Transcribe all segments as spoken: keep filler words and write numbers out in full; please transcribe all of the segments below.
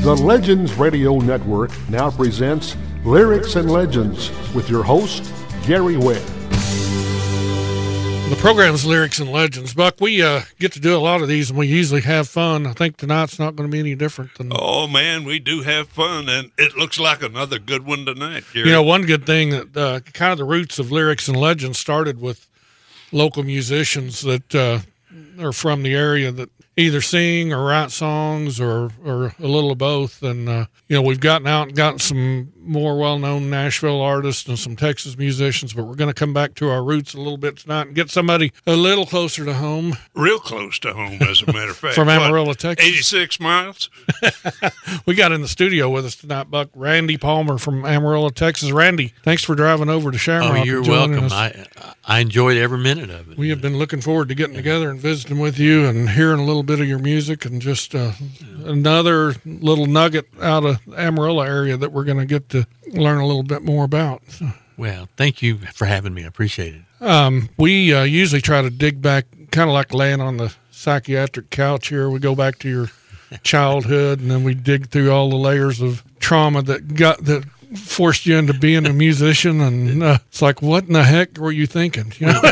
The Legends Radio Network now presents Lyrics and Legends with your host, Gary Webb. The program's Lyrics and Legends. Buck, we uh, get to do a lot of these, and we usually have fun. I think tonight's not going to be any different than... Oh, man, we do have fun, and it looks like another good one tonight, Gary. You know, one good thing, that uh, kind of the roots of Lyrics and Legends started with local musicians that uh, are from the area that either sing or write songs or, or a little of both. And, uh, you know, we've gotten out and gotten some more well-known Nashville artists and some Texas musicians, but we're going to come back to our roots a little bit tonight and get somebody a little closer to home. Real close to home, as a matter of fact. From Amarillo, what, Texas. eighty-six miles? We got in the studio with us tonight, Buck, Randy Palmer from Amarillo, Texas. Randy, thanks for driving over to Shamrock. Oh, you're welcome. I, I enjoyed every minute of it. We have been looking forward to getting together and visiting with you and hearing a little bit of your music and just uh, another little nugget out of Amarillo area that we're going to get to learn a little bit more about. So, well, thank you for having me. I appreciate it. Um, we uh, usually try to dig back, kind of like laying on the psychiatric couch here. We go back to your childhood, and then we dig through all the layers of trauma that got that forced you into being a musician. And uh, it's like, what in the heck were you thinking? You know?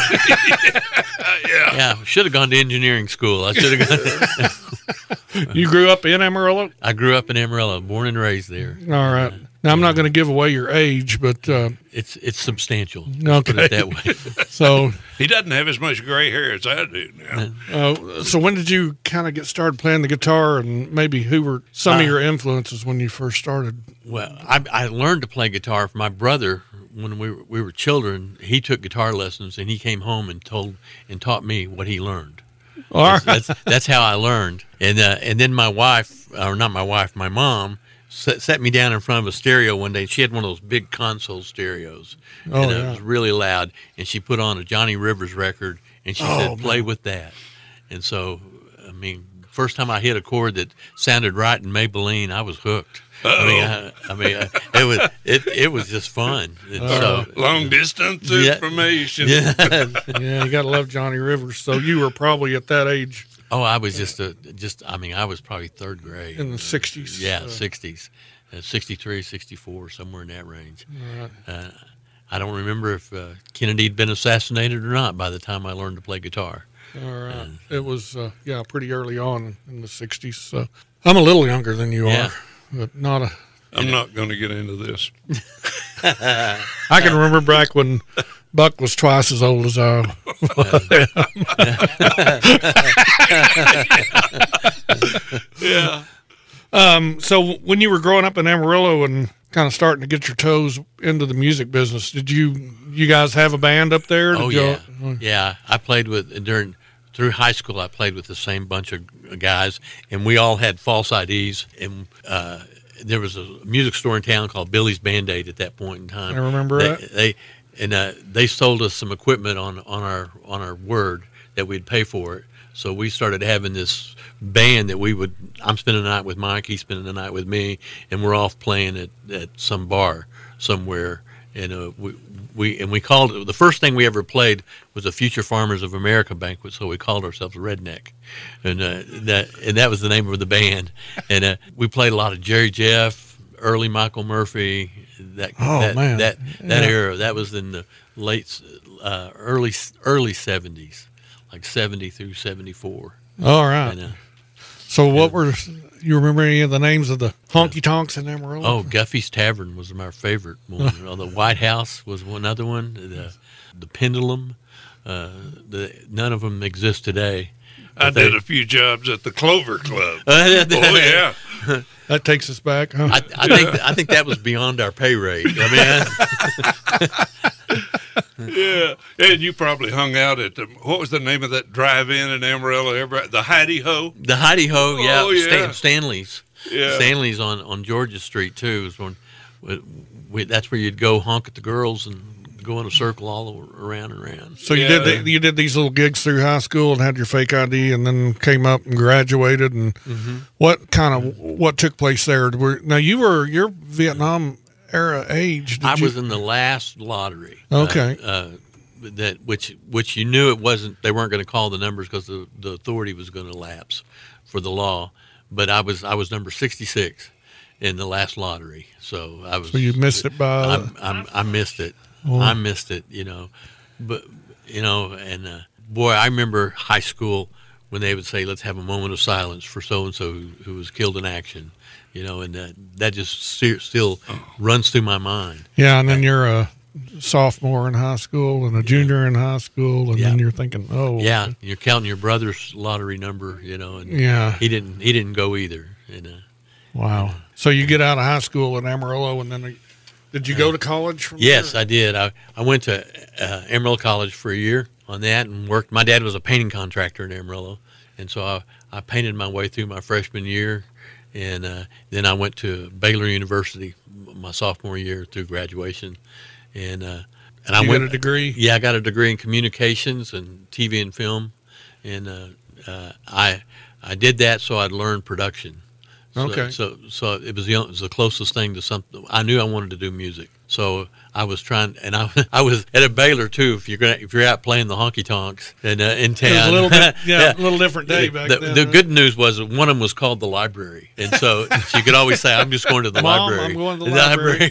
yeah, yeah. Should have gone to engineering school. I should have gone. You grew up in Amarillo? I grew up in Amarillo, born and raised there. All right. Now, I'm not going to give away your age, but... Uh, it's it's substantial. Okay. Put it that way. So he doesn't have as much gray hair as I do now. Uh, so when did you kind of get started playing the guitar, and maybe who were some uh, of your influences when you first started? Well, I, I learned to play guitar from my brother when we were, we were children. He took guitar lessons, and he came home and told and taught me what he learned. All that's, right. that's, that's how I learned. And uh, and then my wife, or not my wife, my mom, set, set me down in front of a stereo one day. She had one of those big console stereos, oh, and yeah. it was really loud. And she put on a Johnny Rivers record, and she oh, said, "Play man. with that." And so, I mean, first time I hit a chord that sounded right in Maybelline, I was hooked. Uh-oh. I mean, I, I mean, uh, it was it it was just fun. And uh, so long distance yeah, information. Yeah, yeah, you got to love Johnny Rivers. So you were probably at that age. Oh, I was just a just. I mean, I was probably third grade in the sixties. Yeah, uh, sixties, uh, sixty-three, sixty-four, somewhere in that range. Right. Uh, I don't remember if uh, Kennedy had been assassinated or not by the time I learned to play guitar. All right. And, it was uh, yeah, pretty early on in the sixties. So I'm a little younger than you yeah. are. But not a. I'm not going to get into this. I can remember back when Buck was twice as old as I am. Yeah. Um, so when you were growing up in Amarillo and kind of starting to get your toes into the music business, did you you guys have a band up there? Did oh you, yeah, uh, yeah. I played with during. Through high school, I played with the same bunch of guys, and we all had false I Ds. And uh, there was a music store in town called Billy's Band-Aid at that point in time. I remember they, that. They and uh, they sold us some equipment on, on our on our word that we'd pay for it. So we started having this band that we would. I'm spending the night with Mike. He's spending the night with me, and we're off playing at, at some bar somewhere. And uh, we we and we called it, the first thing we ever played was a Future Farmers of America banquet, so we called ourselves Redneck, and uh, that and that was the name of the band. And uh, we played a lot of Jerry Jeff, early Michael Murphy, that oh, that, man. that that yeah. era. That was in the late uh, early early seventies, like seventy through seventy-four. All right. And, uh, so what and, were you remember any of the names of the honky tonks in Amarillo? Oh, Guffey's Tavern was my favorite one. oh, the White House was another one. The the Pendulum. Uh, the none of them exist today. I they, did a few jobs at the Clover Club. Uh, oh yeah, that takes us back. Huh? I, I think I think that was beyond our pay rate. I mean, yeah, and you probably hung out at the, what was the name of that drive-in in Amarillo? Everybody, the Heidi Ho. The Heidi Ho, yeah, oh, yeah. Stan, Stanley's. Yeah. Stanley's on, on Georgia Street too. Is when we, we, that's where you'd go honk at the girls and go in a circle all around and around. So you yeah. did the, you did these little gigs through high school and had your fake I D, and then came up and graduated. And mm-hmm. what kind of what took place there? Were, now you were your Vietnam era age. Did I you? was in the last lottery. Okay. Uh, uh, that which which you knew it wasn't. They weren't going to call the numbers because the, the authority was going to lapse for the law. But I was I was number sixty-six. in the last lottery. So I was. So you missed it by. I'm, I'm, I missed it. Oh. I missed it. You know, but you know, and uh, boy, I remember high school when they would say, "Let's have a moment of silence for so and so who was killed in action." You know, and that that just still, still runs through my mind. Yeah, and then you're a sophomore in high school and a junior in high school, and Yeah. then you're thinking, oh, Yeah, you're counting your brother's lottery number. You know, and Yeah. he didn't he didn't go either. And uh, wow. So you get out of high school in Amarillo, and then did you go to college from yes, there? I did. I I went to uh, Amarillo College for a year on that and worked. My dad was a painting contractor in Amarillo, and so I I painted my way through my freshman year. And uh, then I went to Baylor University my sophomore year through graduation, and uh, and I You went got a degree? Yeah, I got a degree in communications and T V and film, and uh, uh, I I did that so I'd learn production. So, Okay. So so it was the it was the closest thing to something. I knew I wanted to do music, so I was trying, and I I was at a Baylor too. If you're gonna if you're out playing the honky tonks and uh, in town, It was a little bit, yeah, a little different day back the, then. The huh? good news was that one of them was called the library, and so you could always say, "I'm just going to the Mom, library." I'm going to the library.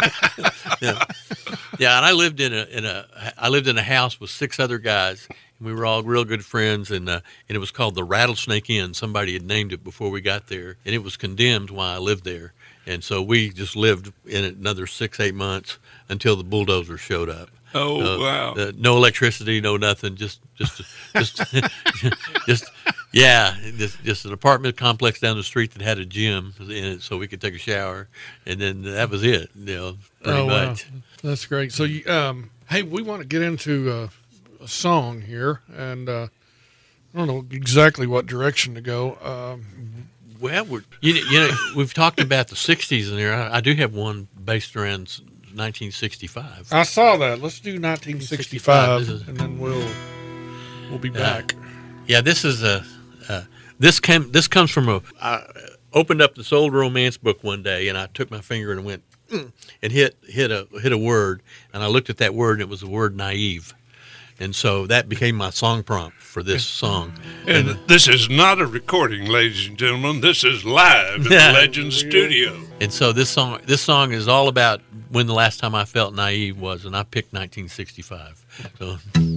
yeah. yeah, and I lived in a in a I lived in a house with six other guys. And we were all real good friends, and uh, and it was called the Rattlesnake Inn. Somebody had named it before we got there, and it was condemned while I lived there. And so we just lived in it another six eight months until the bulldozers showed up. Oh, Uh, wow. uh, no electricity, no nothing. Just, just, just, just, yeah. Just, just an apartment complex down the street that had a gym in it, so we could take a shower, and then that was it. You know, pretty Oh, wow. much. That's great. So, you, um, hey, we want to get into uh, a song here, and uh, I don't know exactly what direction to go. Um, Well, we're, you, know, you know, we've talked about the sixties in there. I, I do have one based around nineteen sixty-five. I saw that. Let's do nineteen sixty-five, This is- and then we'll we'll be back. Yeah, this is a uh, this came this comes from a. I opened up this old romance book one day, and I took my finger and went mm, and hit hit a hit a word, and I looked at that word, and it was the word naive, and so that became my song prompt for this song. And this is not a recording, ladies and gentlemen. This is live in the Yeah. Legend Studio. And so this song this song is all about when the last time I felt naive was, and I picked nineteen sixty-five. So.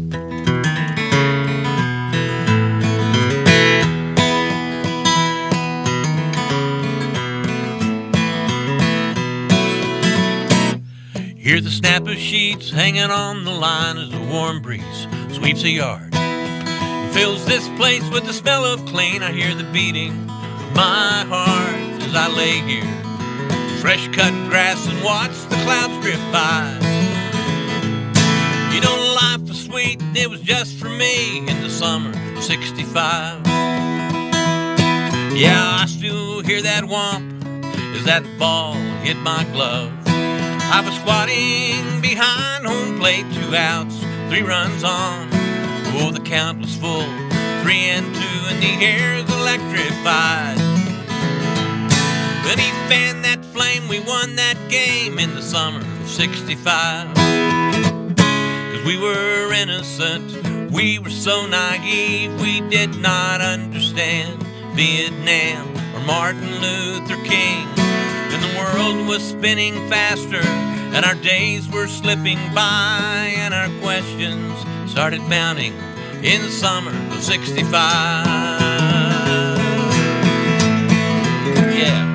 Hear the snap of sheets hanging on the line as a warm breeze sweeps the yard and fills this place with the smell of clean. I hear the beating of my heart as I lay here, fresh cut grass, and watch the clouds drift by. You know, life was sweet, and it was just for me in the summer of sixty-five. Yeah, I still hear that whomp as that ball hit my glove. I was squatting behind home plate, two outs, three runs on. Oh, the count was full, three and two, and the air's electrified. Then he fanned that flame, we won that game in the summer of sixty-five. Cause we were innocent, we were so naive, we did not understand Vietnam or Martin Luther King. And the world was spinning faster, and our days were slipping by, and our questions started mounting in the summer of sixty-five. Yeah.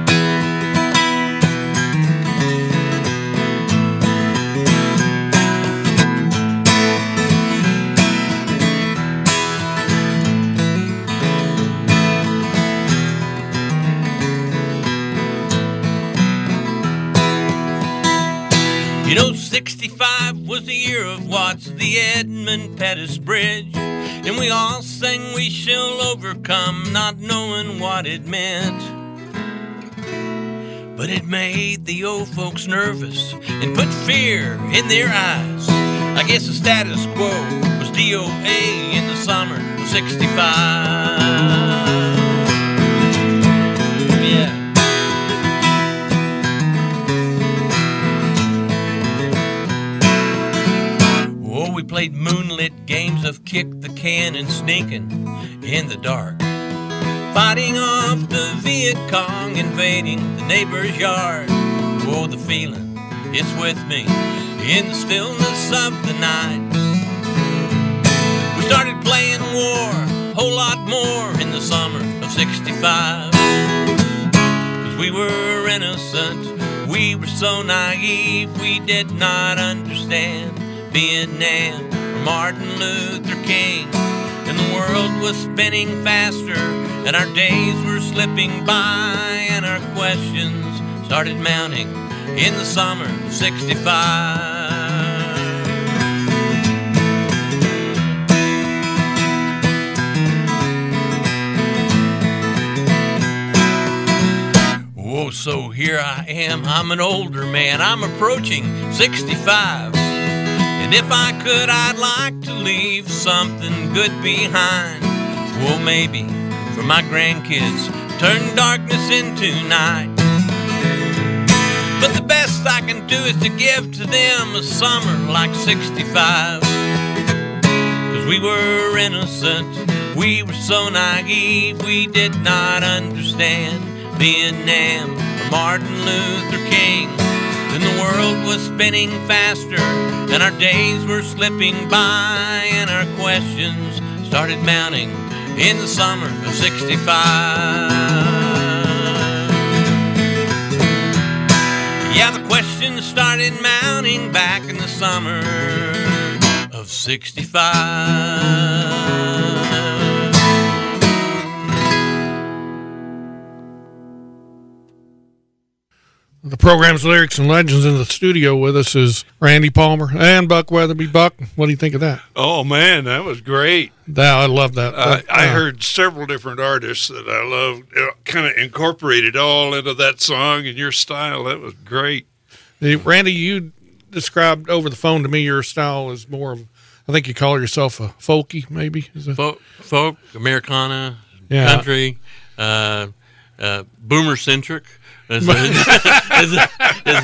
You know, sixty-five was the year of Watts, the Edmund Pettus Bridge. And we all sang we shall overcome, not knowing what it meant. But it made the old folks nervous and put fear in their eyes. I guess the status quo was D O A in the summer of sixty-five. Yeah. Oh, we played moonlit games of kick the can and sneaking in the dark. fighting off the Viet Cong invading the neighbor's yard. Oh, the feeling, it's with me in the stillness of the night. We started playing war, a whole lot more in the summer of sixty-five. Cause we were innocent, we were so naive, we did not understand Vietnam or Martin Luther King. And the world was spinning faster, and our days were slipping by, and our questions started mounting in the summer of sixty-five. Whoa, so here I am, I'm an older man, I'm approaching sixty-five. And if I could, I'd like to leave something good behind. Well, maybe for my grandkids, turn darkness into night. But the best I can do is to give to them a summer like sixty-five. Cause we were innocent, we were so naive, we did not understand Vietnam or Martin Luther King. And the world was spinning faster, and our days were slipping by, and our questions started mounting in the summer of sixty-five. Yeah, the questions started mounting back in the summer of sixty-five. The program's Lyrics and Legends. In the studio with us is Randy Palmer and Buck Weatherby. Buck, what do you think of that? Oh, man, that was great. Yeah, I love that. Uh, that I uh, heard several different artists that I loved, uh, kind of incorporated all into that song and your style. That was great. the, Randy, you described over the phone to me your style is more of, I think you call yourself a folky, maybe? Is it? Folk, folk Americana, Yeah. country, uh, uh, boomer-centric. Is, is, is,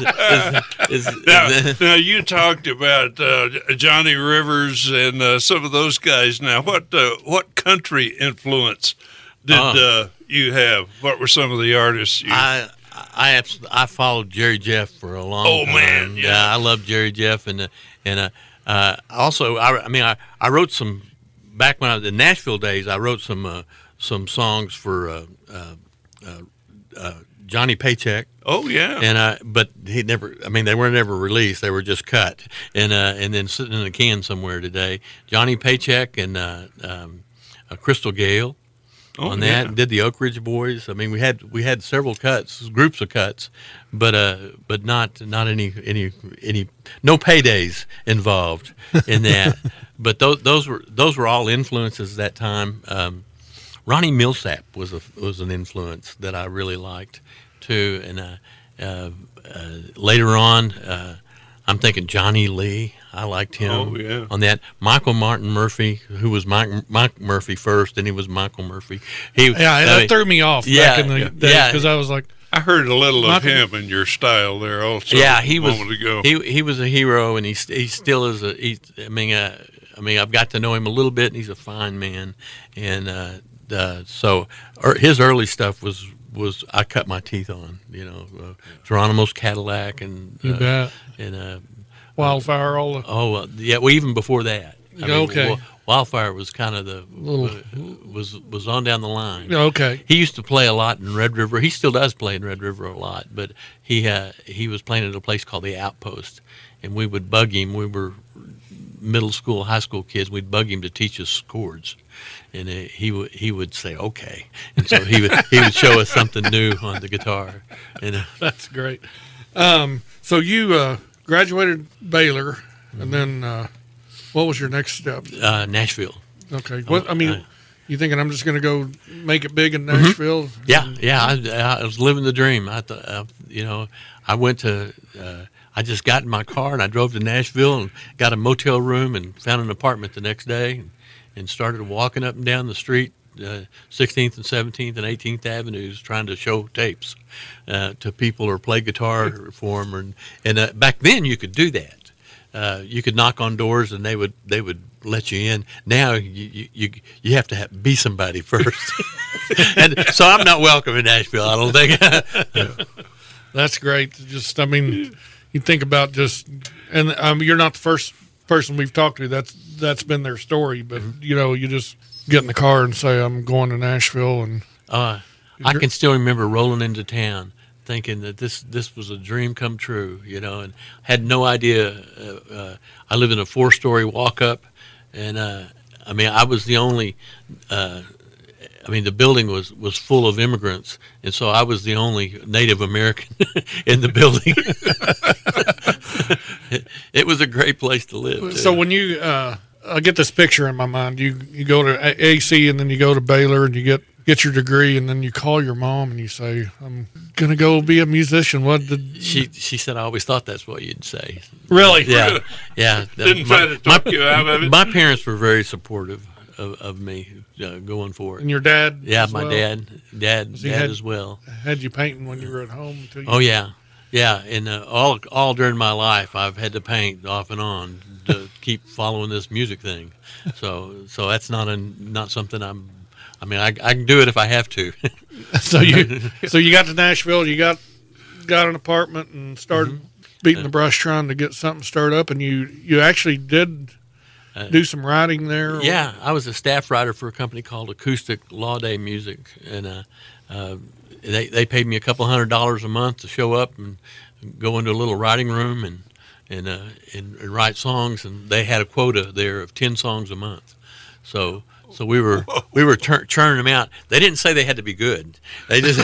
is, is, Now, is, now you talked about uh, Johnny Rivers and uh, some of those guys. Now, what uh, what country influence did Uh, uh, you have? What were some of the artists you I I abs- I followed Jerry Jeff for a long Oh, time. man, yeah. I love Jerry Jeff, and uh, and uh, uh, also I, I mean I, I wrote some back when I was in Nashville days. I wrote some uh, some songs for uh, uh, uh, uh, Johnny Paycheck. Oh, yeah. And uh, but he never. I mean, they were never released. They were just cut, and uh, and then sitting in a can somewhere today. Johnny Paycheck and uh, um, uh, Crystal Gale Oh, on that. yeah. Did the Oak Ridge Boys. I mean, we had we had several cuts, groups of cuts, but uh, but not not any any any no paydays involved in that. But those those were those were all influences that time. Um, Ronnie Millsap was a was an influence that I really liked too, and uh, uh, uh, later on, uh, I'm thinking Johnny Lee. I liked him Oh, yeah. on that. Michael Martin Murphy, who was Mike, Mike Murphy first, then he was Michael Murphy. He, Yeah, that I mean, threw me off yeah, back in the yeah, day yeah. because I was like, I heard a little of Michael- him in your style there also. yeah, he a was. moment ago. He he was a hero, and he st- he still is a. He, I mean, uh, I mean, I've got to know him a little bit, and he's a fine man, and uh, uh, so er, his early stuff was. was I cut my teeth on, you know, uh, Geronimo's Cadillac and you uh, bet. and uh, Wildfire, all the oh uh, yeah, well even before that, I mean, Okay. Wi- Wildfire was kind of the Little- uh, was was on down the line. okay. He used to play a lot in Red River. He still does play in Red River a lot, but he uh, he was playing at a place called the Outpost, and we would bug him. We were middle school, high school kids. We'd bug him to teach us chords, and uh, he would he would say okay, and so he would he would show us something new on the guitar, and uh, That's great. Um, so you uh, graduated Baylor, and then uh, what was your next step? uh, Nashville. Okay. What I mean, uh, you thinking I'm just going to go make it big in Nashville? Yeah, yeah, I, I was living the dream. I thought, uh, you know, I went to, uh, I just got in my car and I drove to Nashville and got a motel room and found an apartment the next day and, and started walking up and down the street, uh, sixteenth and seventeenth and eighteenth Avenues, trying to show tapes uh, to people or play guitar for them. And, and uh, back then you could do that. uh, you could knock on doors and they would they would let you in. Now you you you have to have, be somebody first, and so I'm not welcome in Nashville. I don't think. That's great. Just I mean, you think about just, and um, you're not the first person we've talked to that's that's been their story, but mm-hmm. you know, you just get in the car and say, I'm going to Nashville, and uh, I can still remember rolling into town thinking that this this was a dream come true, you know, and had no idea. Uh, uh, I lived in a four-story walk-up, and uh, I mean, I was the only. Uh, I mean, the building was, was full of immigrants, and so I was the only Native American in the building. it, it was a great place to live. Too. So when you, uh, I get this picture in my mind. You you go to A C and then you go to Baylor and you get, get your degree, and then you call your mom and you say, "I'm gonna go be a musician." What did she? She said, "I always thought that's what you'd say." Really? Yeah, yeah. Didn't my, try to talk my, you out of it. My parents were very supportive of, of me uh, going for it. And your dad? Yeah, as my well? dad, dad, dad had, as well. Had you painting when you were at home? Until you oh yeah, yeah. And uh, all all during my life, I've had to paint off and on to keep following this music thing. So so that's not a not something I'm. I mean, I, I can do it if I have to. so you so you got to Nashville, you got got an apartment and started mm-hmm. beating the brush trying to get something started up, and you you actually did uh, do some writing there. Yeah, I was a staff writer for a company called Acoustic Law Day Music, and uh, uh, they they paid me a couple hundred dollars a month to show up and go into a little writing room and and uh, and, and write songs, and they had a quota there of ten songs a month, so. So we were we were tur- churning them out. They didn't say they had to be good. They just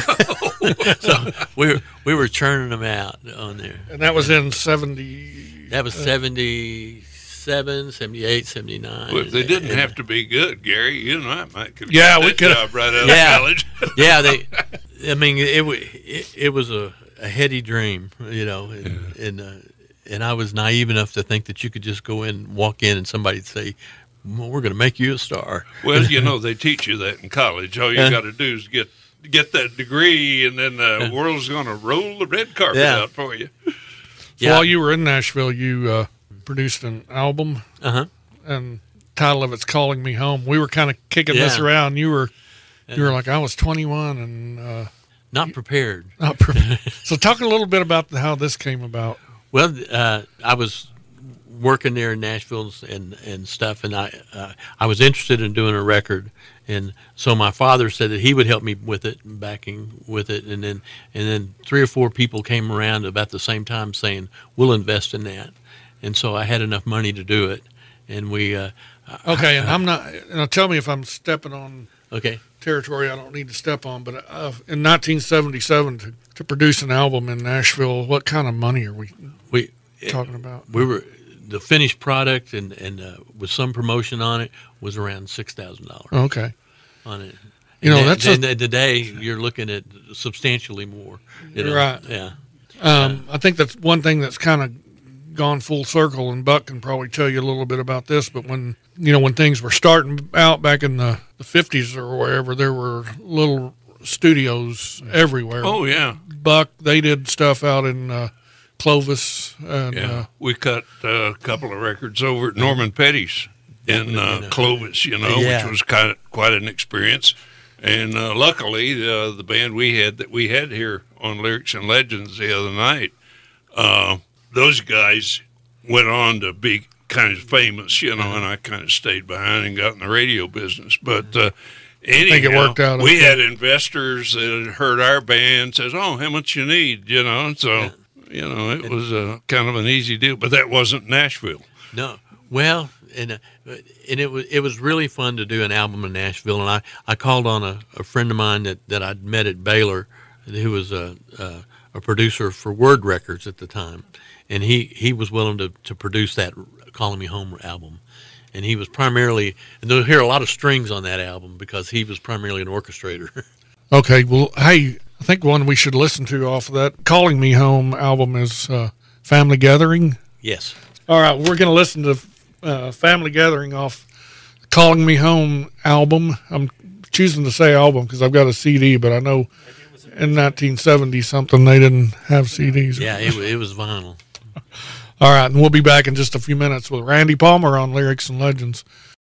so we were we were churning them out on there. And that was in seventy. That was seventy-seven, seventy-eight, seventy-nine. Well, if they didn't and, have to be good, Gary, you and I might could yeah, we could job right out yeah, of college. yeah, they. I mean, it it, it was a, a heady dream, you know, and yeah. and, uh, and I was naive enough to think that you could just go in, walk in, and somebody'd say, well, we're going to make you a star. Well, you know, they teach you that in college. All you uh, got to do is get get that degree, and then the uh, world's going to roll the red carpet yeah. out for you. So yeah. while you were in Nashville, you uh, produced an album, uh-huh. and the title of it's "Calling Me Home." We were kind of kicking yeah. this around. You were you were like, I was twenty-one and uh, not prepared. Not prepared. So talk a little bit about how this came about. Well, uh, I was working there in Nashville and and stuff, and I uh, I was interested in doing a record, and so my father said that he would help me with it, backing with it, and then and then three or four people came around about the same time saying we'll invest in that, and so I had enough money to do it, and we. Uh, okay, I, and I'm not. Now tell me if I'm stepping on okay territory I don't need to step on, but uh, in nineteen seventy-seven to, to produce an album in Nashville, what kind of money are we we talking about? We were. The finished product and, and uh, with some promotion on it was around six thousand dollars. Okay. On it. You know, and that's then, a, today you're looking at substantially more. You know? Right. Yeah. Um, uh, I think that's one thing that's kind of gone full circle, and Buck can probably tell you a little bit about this, but when, you know, when things were starting out back in the, the fifties or wherever, there were little studios everywhere. Oh, yeah. Buck, they did stuff out in uh, Clovis. And, yeah, uh, we cut uh, a couple of records over at Norman Petty's in uh, Clovis, you know, yeah. which was kind of quite an experience. And uh, luckily, uh, the band we had that we had here on Lyrics and Legends the other night, uh, those guys went on to be kind of famous, you know, and I kind of stayed behind and got in the radio business. But uh, anyhow, I think it worked out. We okay. had investors that had heard our band, says, "Oh, how much you need?" You know, and so. Yeah. You know, it was a kind of an easy deal, but that wasn't Nashville. No, well, and uh, and it was it was really fun to do an album in Nashville. And I, I called on a, a friend of mine that, that I'd met at Baylor, who was a, a a producer for Word Records at the time, and he, he was willing to, to produce that "Calling Me Home" album. And he was primarily, and you'll hear a lot of strings on that album because he was primarily an orchestrator. Okay, well, hey. I think one we should listen to off of that Calling Me Home album is uh, Family Gathering. Yes. All right, we're going to listen to uh, Family Gathering off Calling Me Home album. I'm choosing to say album because I've got a C D, but I know in nineteen seventy something they didn't have C Ds. Yeah, it, it was vinyl. All right, and we'll be back in just a few minutes with Randy Palmer on Lyrics and Legends.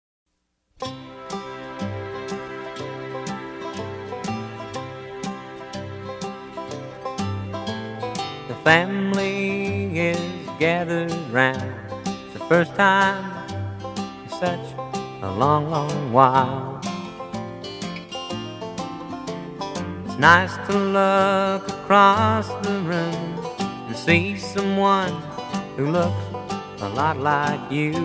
The family is gathered round. It's the first time in such a long, long while. It's nice to look across the room and see someone who looks a lot like you.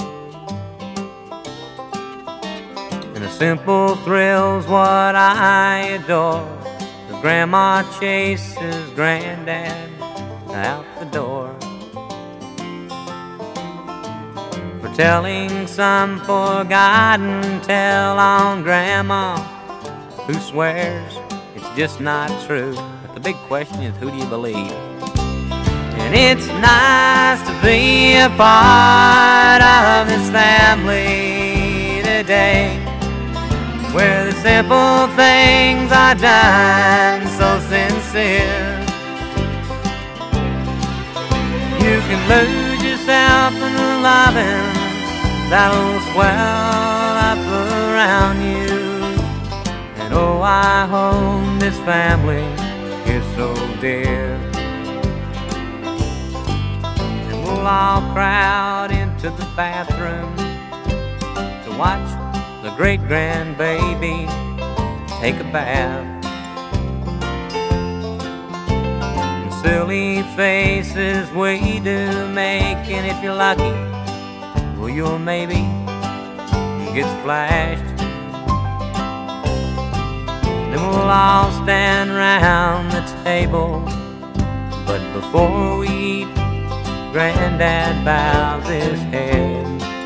And the simple thrill's what I adore. The grandma chases granddad out the door for telling some forgotten tale on grandma, who swears it's just not true. But the big question is, who do you believe? And it's nice to be a part of this family today, where the simple things are done so sincere. You can lose yourself in the loving that'll swell up around you. And oh, I hope this family is so dear. And we'll all crowd into the bathroom to watch the great-grandbaby take a bath. And silly faces we do make, and if you're lucky, well, you'll maybe get splashed. Then we'll all stand round the table, but before we eat, Granddad bows his head.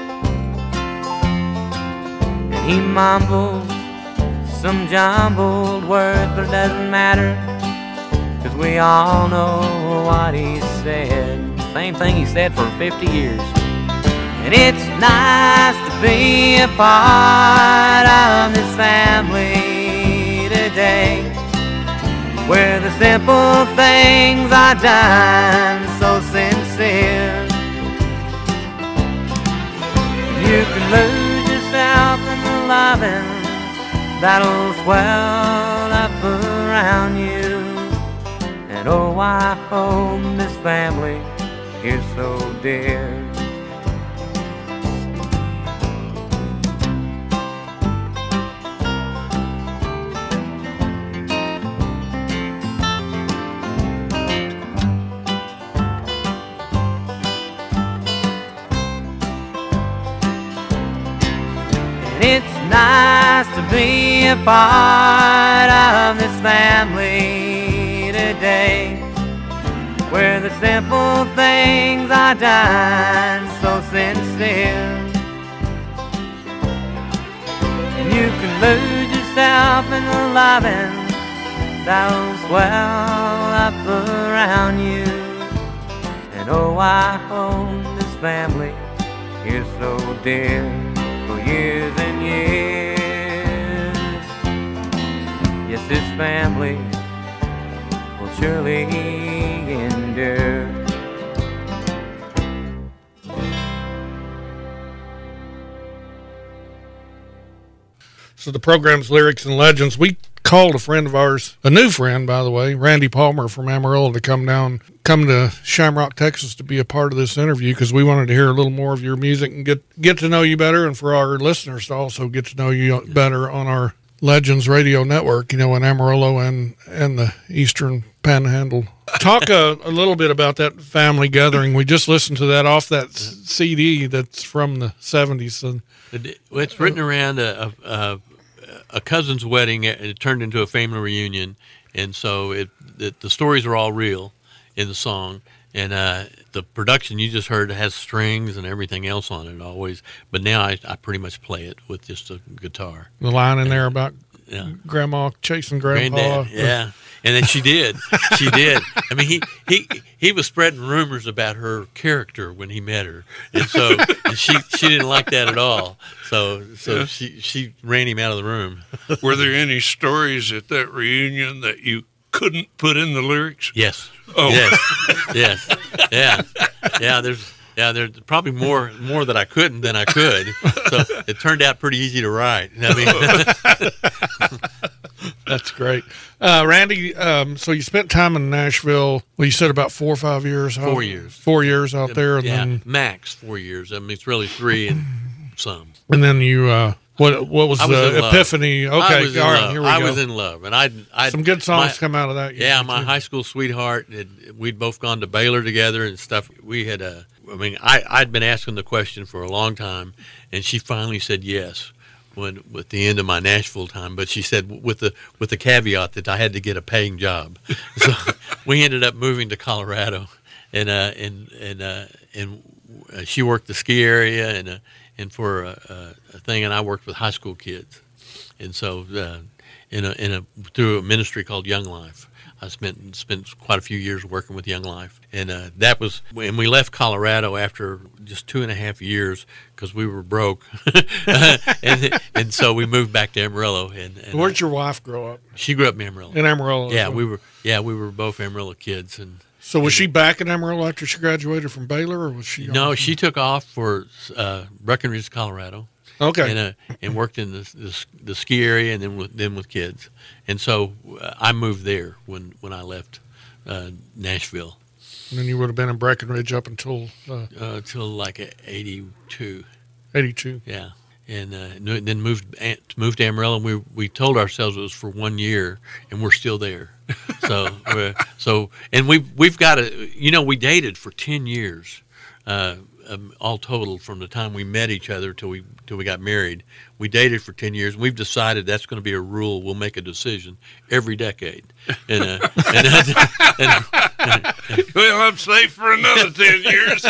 He mumbles some jumbled words, but it doesn't matter, 'cause we all know what he said. Same thing he said for fifty years. And it's nice to be a part of this family today, where the simple things are done so sincere. You can lose yourself in the loving that'll swell up around you. And oh, I hope this family is so dear. It's nice to be a part of this family today, where the simple things are done so sincere. And you can lose yourself in the loving that'll swell up around you. And oh, I hope this family is so dear. For years and years, yes, this family will surely endure. So the program's Lyrics and Legends. We called a friend of ours, a new friend, by the way, Randy Palmer from Amarillo, to come down, come to Shamrock, Texas, to be a part of this interview, because we wanted to hear a little more of your music and get get to know you better, and for our listeners to also get to know you better on our Legends Radio Network, you know, in Amarillo and, and the Eastern Panhandle. Talk a, a little bit about that family gathering. We just listened to that off that C D that's from the seventies. And it's written around a, a, a cousin's wedding. It turned into a family reunion, and so it, it the stories are all real in the song. And uh, the production you just heard has strings and everything else on it always. But now I, I pretty much play it with just a guitar. The line in there about yeah. Grandma chasing Grandpa. Granddad, yeah. And then she did. She did. I mean, he, he he was spreading rumors about her character when he met her, and so and she she didn't like that at all. So so yeah. she she ran him out of the room. Were there any stories at that reunion that you couldn't put in the lyrics? Yes. Oh. Yes. Yes. Yeah. yeah, there's yeah, there's probably more more that I couldn't than I could. So it turned out pretty easy to write. I mean, that's great, uh, Randy. Um, so you spent time in Nashville. Well, you said about four or five years. Four out, years. Four years out there, and yeah, then max four years. I mean, it's really three and some. And then you. Uh, What what was, I was the epiphany? Love. Okay, I was in all right, love. here we I go. was in love, and I I some good songs my, come out of that. Yeah, my too. high school sweetheart. It, we'd both gone to Baylor together and stuff. We had a. I mean, I I'd been asking the question for a long time, and she finally said yes when with the end of my Nashville time. But she said with the with the caveat that I had to get a paying job. So we ended up moving to Colorado, and uh and and uh and uh, she worked the ski area and. Uh, and for a, a thing, and I worked with high school kids, and so uh, in a in a through a ministry called Young Life, I spent spent quite a few years working with Young Life, and uh, that was when we left Colorado after just two and a half years because we were broke, and and so we moved back to Amarillo. And, and where'd your wife grow up? She grew up in Amarillo. In Amarillo. Yeah, we were. Yeah, we were both Amarillo kids, and. So was she back in Amarillo after she graduated from Baylor, or was she? No, she took off for uh, Breckenridge, Colorado. Okay. And, uh, and worked in the, the the ski area, and then with then with kids. And so uh, I moved there when, when I left uh, Nashville. And then you would have been in Breckenridge up until uh, uh, till like eighty-two. eighty-two. Yeah. And uh, then moved moved to Amarillo, and we we told ourselves it was for one year, and we're still there. So we're, so and we we've, we've got a you know we dated for ten years, uh, um, all total from the time we met each other till we till we got married. We dated for ten years. And we've decided that's going to be a rule. We'll make a decision every decade. And, uh, and, uh, and, and well, I'm safe for another ten years.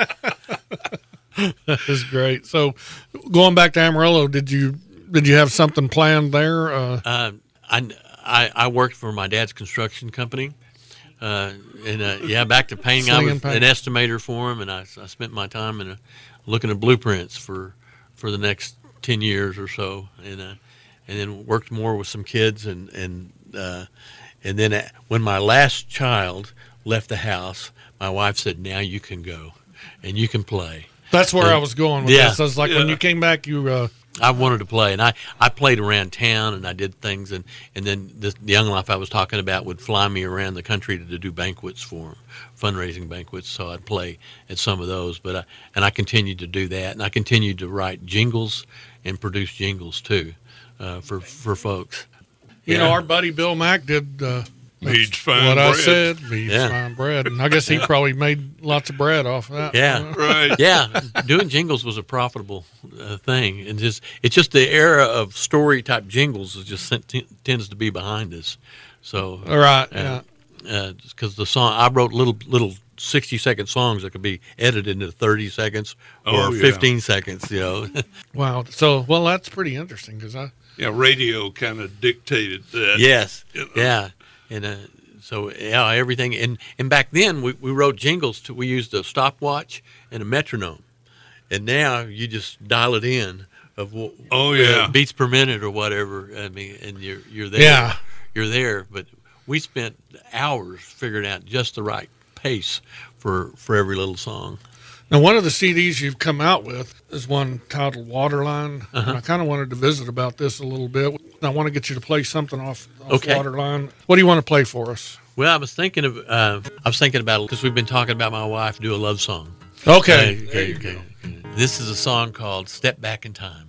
That is great. So, going back to Amarillo, did you did you have something planned there? Uh, uh, I, I I worked for my dad's construction company, uh, and uh, yeah, back to painting. I was an estimator for him, and I, I spent my time in a, looking at blueprints for for the next ten years or so, and uh, and then worked more with some kids, and and uh, and then when my last child left the house, my wife said, "Now you can go, and you can play." That's where and, I was going with yeah, this. I was like, yeah. when you came back, you. Uh, I wanted to play, and I, I played around town, and I did things, and, and then the, the Young Life I was talking about would fly me around the country to, to do banquets for them, fundraising banquets, so I'd play at some of those. But I, and I continued to do that, and I continued to write jingles and produce jingles too uh, for for folks. You yeah. know, our buddy Bill Mack did. Uh, Mead's fine what bread. I said, Mead's Yeah. fine bread. And I guess he probably made lots of bread off of that. Yeah, Right. yeah. Doing jingles was a profitable uh, thing, and just it's just the era of story type jingles is just t- tends to be behind us. So, All right, uh, yeah. because uh, the song I wrote little little sixty second songs that could be edited into thirty seconds or Oh, yeah. fifteen seconds. You know, Wow. So, well, that's pretty interesting because I. Yeah, radio kind of dictated that. yes, You know. yeah, and uh, so yeah, everything. And and back then we, we wrote jingles. To, we used a stopwatch and a metronome, and now you just dial it in of wh- Oh, yeah. uh, beats per minute or whatever. I mean, and you're you're there. Yeah. You're there. But we spent hours figuring out just the right pace for for every little song. Now, one of the C Ds you've come out with is one titled Waterline. Uh-huh. And I kind of wanted to visit about this a little bit. I want to get you to play something off, off Okay. Waterline. What do you want to play for us? Well, I was thinking of uh, I was thinking about because we've been talking about my wife do a love song. Okay. Uh, okay, okay. This is a song called "Step Back in Time."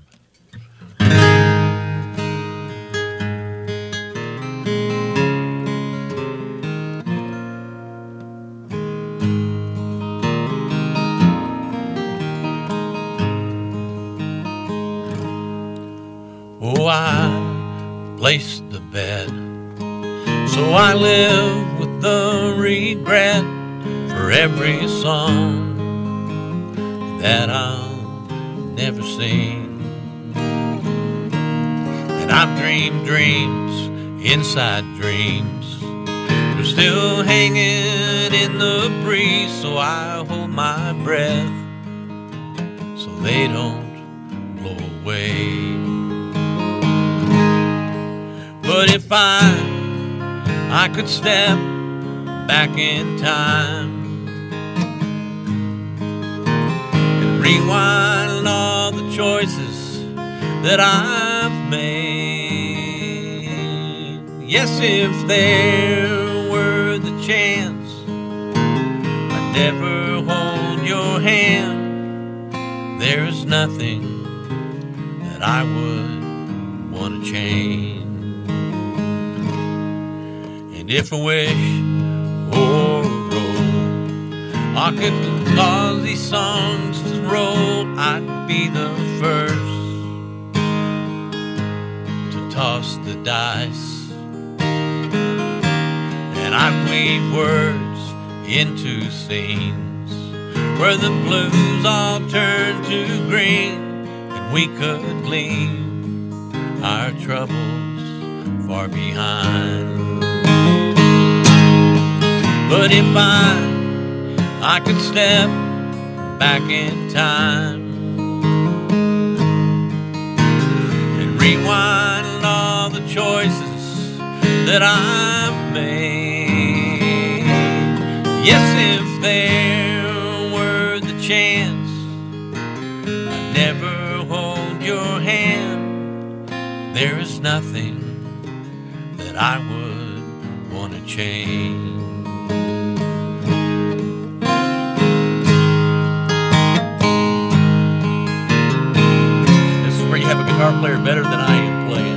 Oh, I placed the bed, so I live with the regret for every song that I'll never sing. And I've dreamed dreams inside dreams, they're still hanging in the breeze, so I hold my breath so they don't blow away. But if I, I could step back in time, rewind all the choices that I've made. Yes, if there were the chance, I'd never hold your hand. There's nothing that I would want to change. And if a wish or a roll, I could cause these songs to roll, I'd be the first to toss the dice. And I'd weave words into scenes where the blues all turn to green, and we could leave our troubles far behind. But if I, I could step back in time and rewind all the choices that I've made. Yes, if there were the chance, I'd never hold your hand. There is nothing that I would want to change. This is where you have a guitar player better than I am playing.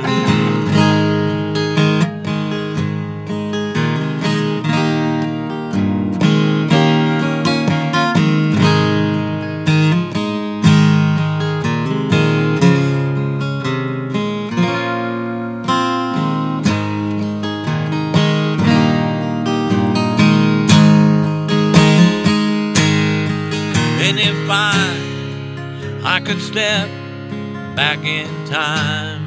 And if I, I could step back in time,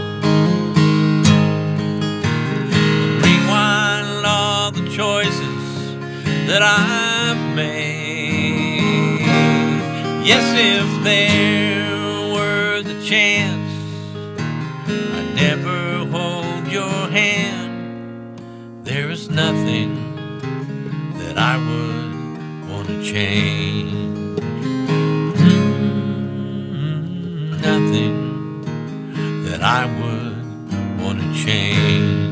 rewind all the choices that I've made. Yes, if there were the chance, I'd never hold your hand. There is nothing that I would want to change. Nothing that I would want to change.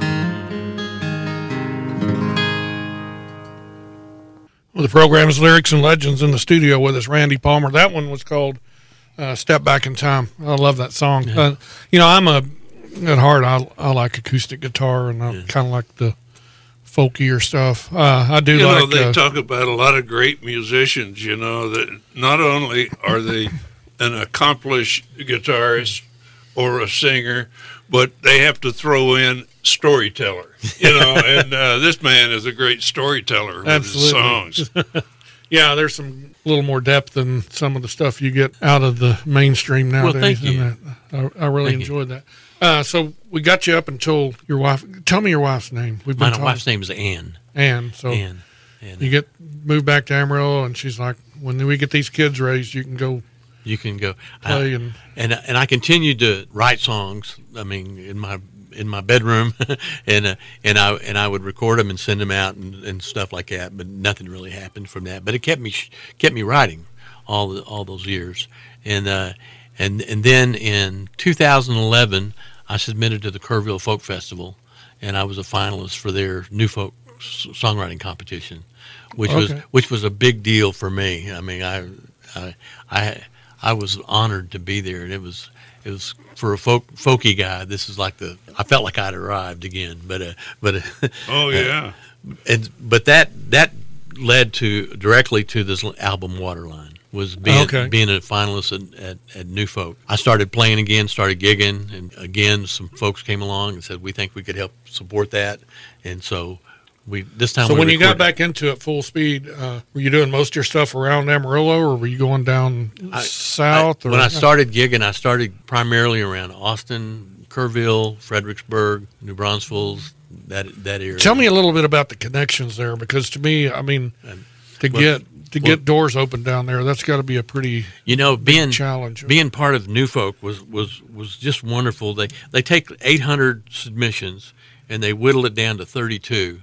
Well, the program is Lyrics and Legends. In the studio with us, Randy Palmer. That one was called uh, Step Back in Time. I love that song. Yeah. Uh, you know, I'm a, at heart, I, I like acoustic guitar, and I yeah. kind of like the folkier stuff. Uh, I do you like... You know, they uh, talk about a lot of great musicians, you know, that not only are they an accomplished guitarist or a singer, but they have to throw in storyteller, you know, and uh, this man is a great storyteller with Absolutely. his songs. Yeah, there's some little more depth than some of the stuff you get out of the mainstream nowadays. Well, thank you. And that, I, I really Thank enjoyed that. Uh, so we got you up until your wife. Tell me your wife's name. We've been My talking. wife's name is Ann. Ann. So Ann. Ann. you get moved back to Amarillo, and she's like, when we get these kids raised, you can go You can go play I, and and and I continued to write songs. I mean, in my in my bedroom, and uh, and I and I would record them and send them out and, and stuff like that. But nothing really happened from that. But it kept me kept me writing all the, all those years. And uh, and and then in two thousand eleven, I submitted to the Kerrville Folk Festival, and I was a finalist for their New Folk Songwriting Competition, which Okay. was which was a big deal for me. I mean, I I I. I was honored to be there, and it was it was for a folk folky guy. This is like the I felt like I'd arrived again, but uh, but uh, Oh yeah, uh, and but that that led to directly to this album Waterline was being Okay. being a finalist at, at, at New Folk. I started playing again, started gigging, and again some folks came along and said we think we could help support that, and so. We this time. So we when you got recorded- back into it full speed, uh, were you doing most of your stuff around Amarillo, or were you going down I- south? I, or, when I started gigging, I started primarily around Austin, Kerrville, Fredericksburg, New Braunfels, that that area. Tell me a little bit about the connections there, because to me, I mean, to well- get to well- get doors open down there, that's got to be a pretty You know, being challenge. being part of New Folk was was was just wonderful. They they take eight hundred submissions and they whittle it down to thirty-two.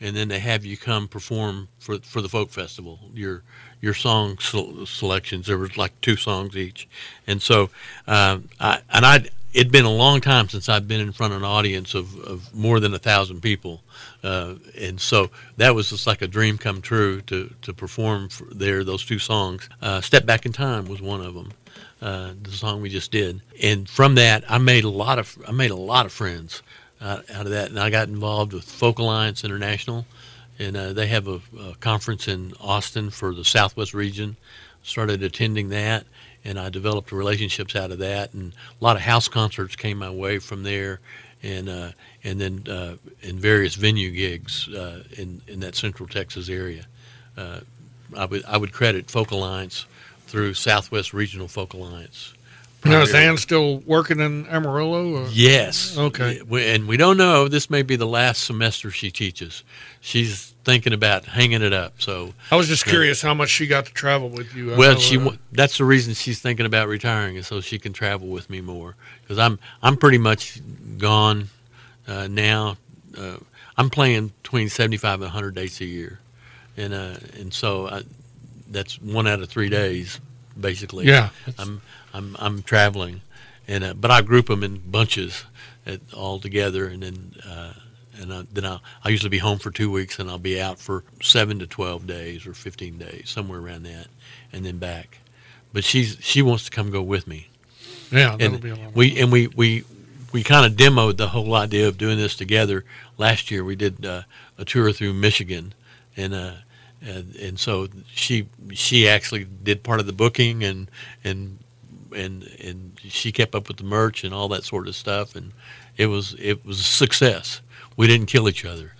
and then they have you come perform for for the folk festival. Your your song se- selections. There was like two songs each, and so uh, I and I. It'd been a long time since I'd been in front of an audience of, of more than a thousand people, uh, and so that was just like a dream come true to to perform for there. Those two songs, uh, "Step Back in Time" was one of them, uh, the song we just did, and from that I made a lot of I made a lot of friends uh, out of that, and I got involved with Folk Alliance International, and uh, they have a, a conference in Austin for the Southwest region. Started attending that. And I developed relationships out of that, and a lot of house concerts came my way from there, and uh, and then uh, in various venue gigs uh, in in that Central Texas area. Uh, I would I would credit Folk Alliance through Southwest Regional Folk Alliance. Now, is Ann still working in Amarillo? Or? Yes. Okay. We, and we don't know. This may be the last semester she teaches. She's thinking about hanging it up. So I was just curious uh, how much she got to travel with you. I well, know, she uh, that's the reason she's thinking about retiring, is so she can travel with me more. Because I'm I'm pretty much gone uh, now. Uh, I'm playing between seventy-five and one hundred dates a year, and uh, and so I, that's one out of three days, basically. Yeah. I'm I'm I'm traveling, and uh, but I group them in bunches, at, all together, and then uh, and uh, then I'll, I'll usually be home for two weeks, and I'll be out for seven to twelve days or fifteen days, somewhere around that, and then back. But she's she wants to come go with me. Yeah, that'll and be a lot. We and we we we kind of demoed the whole idea of doing this together last year. We did uh, a tour through Michigan, and. Uh, And, and so she she actually did part of the booking, and and and and she kept up with the merch and all that sort of stuff, and it was it was a success. We didn't kill each other.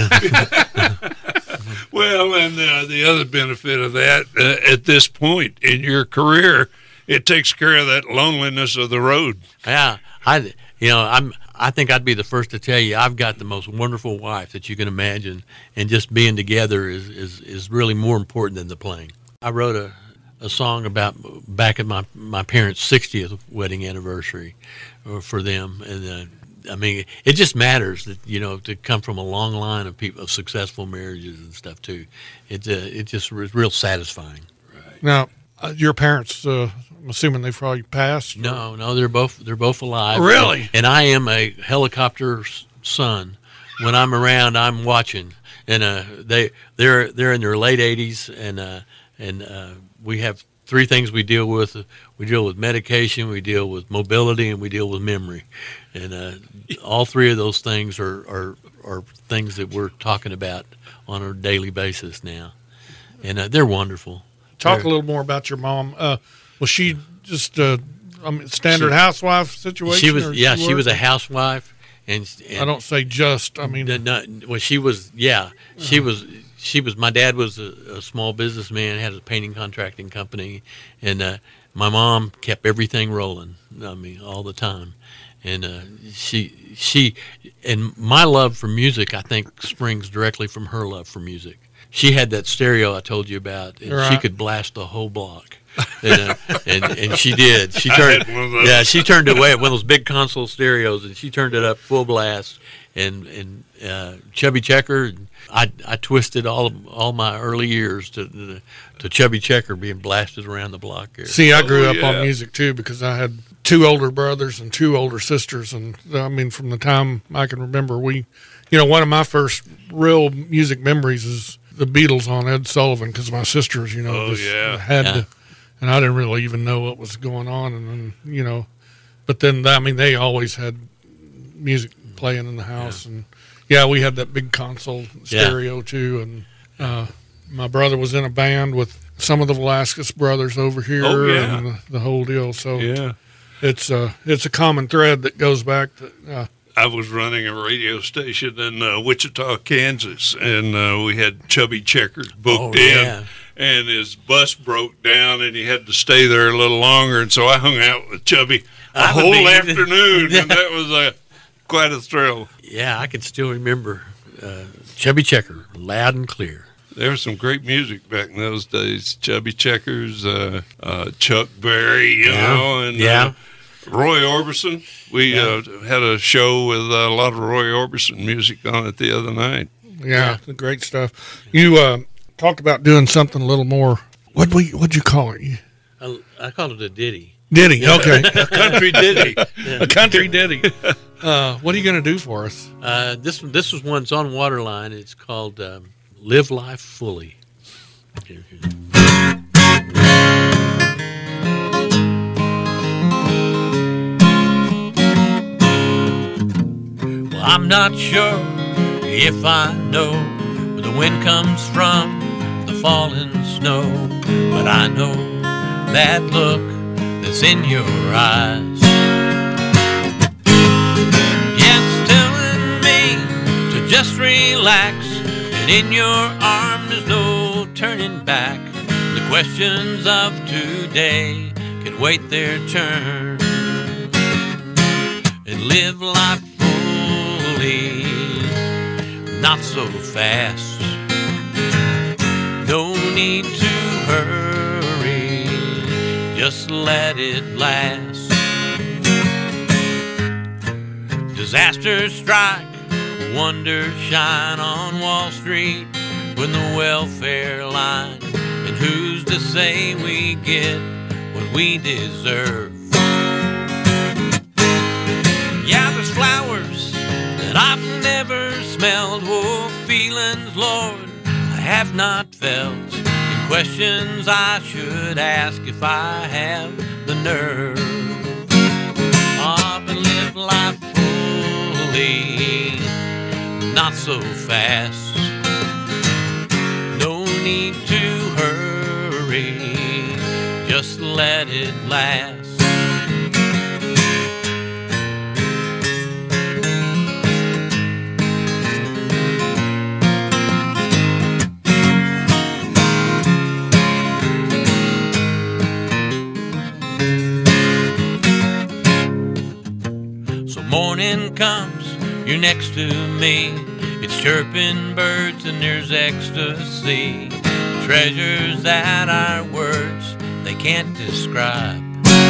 Well, and uh, the other benefit of that, uh, at this point in your career, it takes care of that loneliness of the road. Yeah, I you know I'm. I think I'd be the first to tell you I've got the most wonderful wife that you can imagine, and just being together is, is, is really more important than the playing. I wrote a, a song about back at my, my parents' sixtieth wedding anniversary for them, and uh, I mean it just matters that you know to come from a long line of people of successful marriages and stuff too. It uh, it just was real satisfying. Right. Now, uh, your parents. Uh, I'm assuming they've probably passed. Or? No, no, they're both they're both alive. Really? And, and I am a helicopter son. When I'm around, I'm watching. And uh, they they're they're in their late eighties, and uh, and uh, we have three things we deal with. We deal with medication, we deal with mobility, and we deal with memory. And uh, all three of those things are, are are things that we're talking about on a daily basis now. And uh, they're wonderful. Talk they're, a little more about your mom. Uh, Was she just a I mean, standard she, housewife situation? She was, yeah, she, she was a housewife, and, and I don't say just. I mean, no, no, well, she was, yeah, she uh, was. She was. My dad was a, a small businessman, had a painting contracting company, and uh, my mom kept everything rolling. I mean, all the time, and uh, she, she, and my love for music, I think, springs directly from her love for music. She had that stereo I told you about, and right. she could blast the whole block. and, uh, and and she did. She turned. Yeah, she turned it away at one of those big console stereos, and she turned it up full blast. And and uh, Chubby Checker. I I twisted all all my early years to to, to Chubby Checker being blasted around the block here. See, I grew oh, up yeah. on music too because I had two older brothers and two older sisters, and I mean, from the time I can remember, we, you know, one of my first real music memories is the Beatles on Ed Sullivan because my sisters, you know, oh, just yeah. had yeah. to. And I didn't really even know what was going on. And then, you know, but then, I mean, they always had music playing in the house. Yeah. And, yeah, we had that big console stereo, yeah. too. And uh, my brother was in a band with some of the Velasquez brothers over here oh, yeah. and the, the whole deal. So yeah. it's, uh, it's a common thread that goes back to... Uh, I was running a radio station in uh, Wichita, Kansas, and uh, we had Chubby Checker booked oh, in. Yeah. And his bus broke down, and he had to stay there a little longer. And so I hung out with Chubby a I whole mean, afternoon, and that was uh, quite a thrill. Yeah, I can still remember uh, Chubby Checker, loud and clear. There was some great music back in those days. Chubby Checkers, uh, uh, Chuck Berry, you yeah. know, and yeah. uh, Roy Orbison. We yeah. uh, had a show with a lot of Roy Orbison music on it the other night. Yeah, great stuff. You uh, talked about doing something a little more. What we what'd you call it? I, I call it a ditty. Ditty. Okay, A country ditty. a country ditty. Uh, what are you going to do for us? Uh, this this was one's on Waterline. It's called um, "Live Life Fully." Here, here. Well, I'm not sure if I know where the wind comes from, the falling snow, but I know that look that's in your eyes. Yeah, it's telling me to just relax, and in your arms there's no turning back. The questions of today can wait their turn, and live life fully, not so fast. No need to hurry, just let it last. Disasters strike, wonders shine on Wall Street when the welfare line. And who's to say we get what we deserve? Yeah, there's flowers that I've never smelled. Oh, feelings, Lord, I have not felt. And questions I should ask if I have the nerve. Oh, but live life fully, not so fast. No need to hurry, just let it last. So morning comes, you're next to me. It's chirping birds and there's ecstasy. Treasures that our words, they can't describe.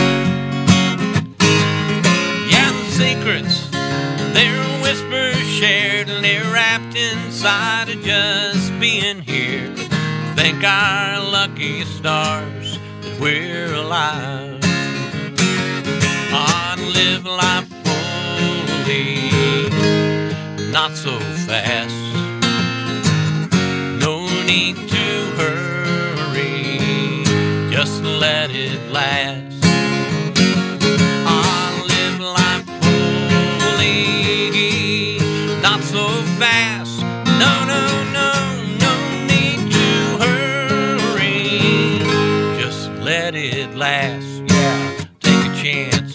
Yeah, the secrets, they're whispers shared, and they're wrapped inside of just being here. Thank our lucky stars that we're alive. On live life fully, not so fast. No need to hurry, just let it last. On live life fully, not so fast. No, no, no, no need to hurry, just let it last. Yeah, take a chance.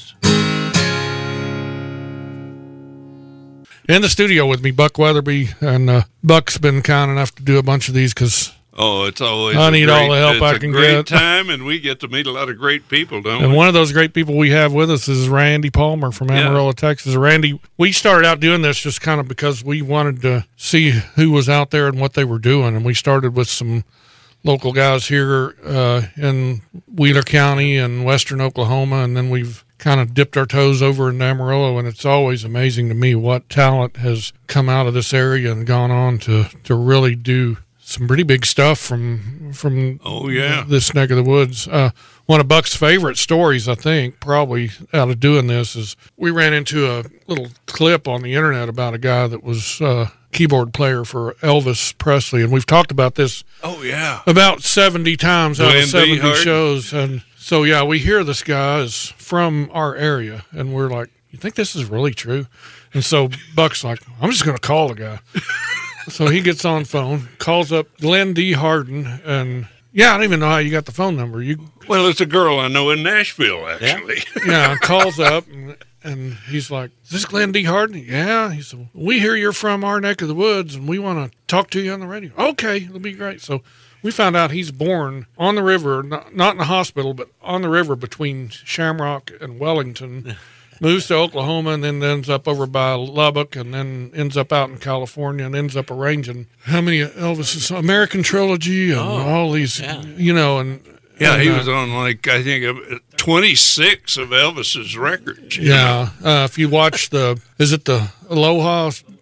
In the studio with me, Buck Weatherby, and uh, Buck's been kind enough to do a bunch of these because Oh, it's always I a need great, all the help it's I a can great get. time, and we get to meet a lot of great people, don't And we? one of those great people we have with us is Randy Palmer from Amarillo, Yeah. Texas. Randy, we started out doing this just kind of because we wanted to see who was out there and what they were doing. And we started with some local guys here uh, in Wheeler County and western Oklahoma. And then we've kind of dipped our toes over in Amarillo. And it's always amazing to me what talent has come out of this area and gone on to, to really do some pretty big stuff from from Oh, yeah. this neck of the woods. Uh, one of Buck's favorite stories, I think, probably out of doing this is we ran into a little clip on the internet about a guy that was a keyboard player for Elvis Presley. And we've talked about this Oh, yeah. about seventy times out Glenn of seventy D. Hart. shows. And so, yeah, we hear this guy is from our area, and we're like, you think this is really true? And so Buck's like, I'm just going to call the guy. So he gets on phone, calls up Glenn D. Harden, and yeah, I don't even know how you got the phone number. You Well, it's a girl I know in Nashville, actually. yeah, calls up, and, and he's like, "Is this Glenn D. Harden?" Yeah. He said, "We hear you're from our neck of the woods, and we want to talk to you on the radio." Okay, it'll be great. So we found out he's born on the river, not, not in a hospital, but on the river between Shamrock and Wellington. Moves to Oklahoma and then ends up over by Lubbock and then ends up out in California and ends up arranging how many Elvis's American Trilogy and Oh, all these, yeah. you know, and Yeah, and, he uh, was on, like, I think, uh, twenty-six of Elvis's records. you know. Yeah, uh, if you watch the, is it the Aloha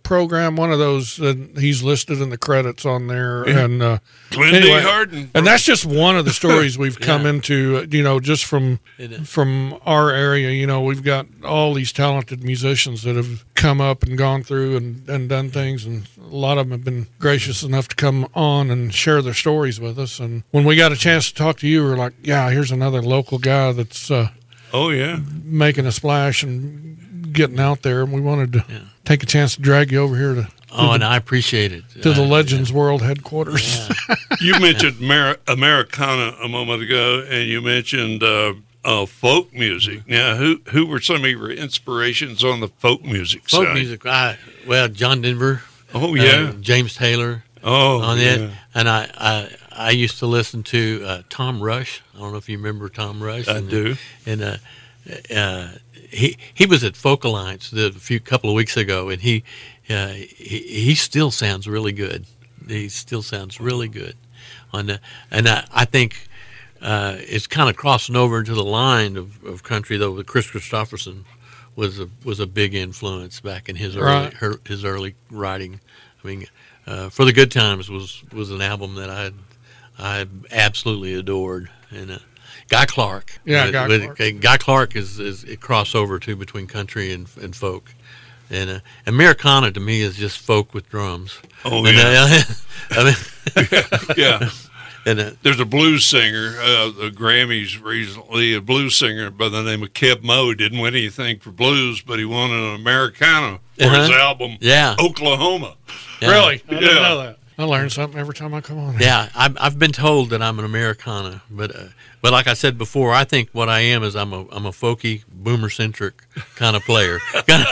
program, one of those that he's listed in the credits on there. Yeah. And uh, Glenn anyway, D. Harden. and that's just one of the stories we've Yeah. come into, uh, you know, just from It is. from our area. You know, we've got all these talented musicians that have come up and gone through and, and done things, and a lot of them have been gracious enough to come on and share their stories with us. And when we got a chance to talk to you, we were like, yeah, here's another local guy that's uh, Oh, yeah. making a splash and getting out there, and we wanted to Yeah. take a chance to drag you over here to Oh, and I appreciate it. to the Uh, Legends World headquarters. yeah. You mentioned Mar- Americana a moment ago, and you mentioned uh, uh, folk music. Now, who who were some of your inspirations on the folk music Folk side? music, I, well, John Denver. Oh, uh, yeah. James Taylor oh, on yeah. it. And I, I, I used to listen to uh, Tom Rush. I don't know if you remember Tom Rush. I and, do. And uh, uh, he he was at Folk Alliance the, a few couple of weeks ago, and he, uh, he he still sounds really good. He still sounds really good on the, and I, I think uh, it's kind of crossing over into the line of, of country though. With Chris Christopherson was a was a big influence back in his early Right. her, his early writing. I mean, uh, For the Good Times was was an album that I I absolutely adored, and uh, Guy Clark. Yeah, with- Guy with- Clark. uh, Guy Clark is is a crossover too between country and and folk, and uh, Americana to me is just folk with drums. Oh, And, yeah. uh, I mean, yeah. and uh, There's a blues singer, uh, the Grammys recently, a blues singer by the name of Keb Mo. Didn't win anything for blues, but he won an Americana for his Uh-huh. album, yeah, Oklahoma. yeah. Really? I didn't Yeah. know that. I learn something every time I come on. Yeah, I've, I've been told that I'm an Americana, but uh, but like I said before, I think what I am is I'm a I'm a folky, boomer centric kind of player. Kinda-